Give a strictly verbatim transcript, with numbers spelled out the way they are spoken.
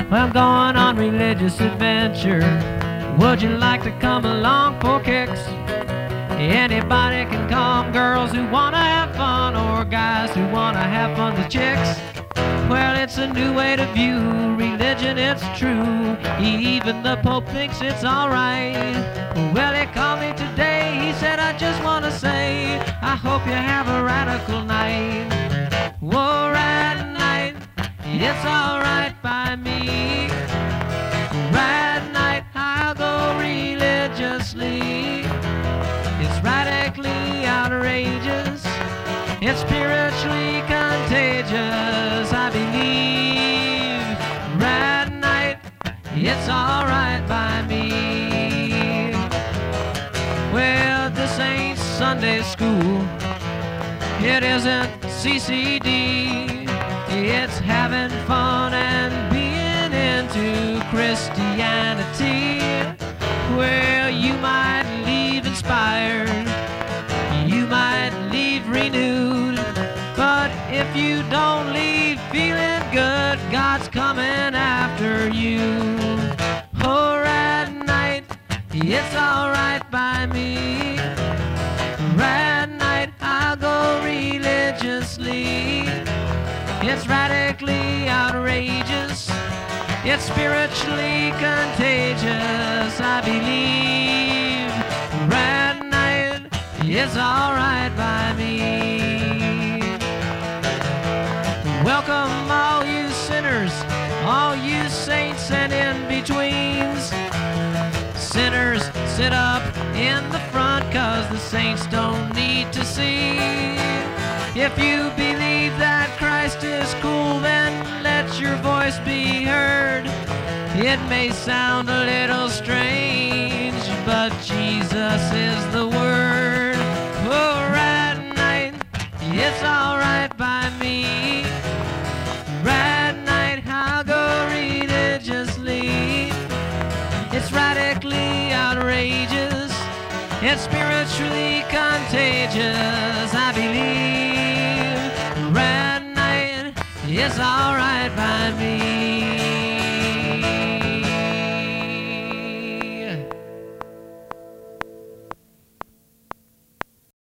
Well, I'm going on religious adventure. Would you like to come along for kicks? Anybody can come, girls who wanna have fun or guys who wanna have fun with chicks. Well, it's a new way to view religion, it's true. Even the Pope thinks it's alright. Well, he called me today, he said, I just wanna say, I hope you have a radical night. Whoa, rad night, it's alright by me. Rad night, I'll go religiously. It's radically outrageous, it's spiritually contagious, I believe. Rad night, it's alright by me. Well, this ain't Sunday school, it isn't C C D, it's having fun and being into Christianity. Well, you might leave inspired, you might leave renewed, but if you don't leave feeling good, God's coming after you. Oh, rad night, it's alright by me. Rad night, I'll go religiously. It's radically outrageous, it's spiritually contagious, I believe. Rad night, it's alright by me. Welcome all you sinners, all you saints and in-betweens. Sinners, sit up in the front, cause the saints don't need to see. If you believe that Christ is cool, then let your voice be heard. It may sound a little strange, but Jesus is the word. Oh, rad night, it's alright by me. Rad night, I'll go religiously. It's radically outrageous, it's spiritually contagious, I believe. Rad night, it's alright by me.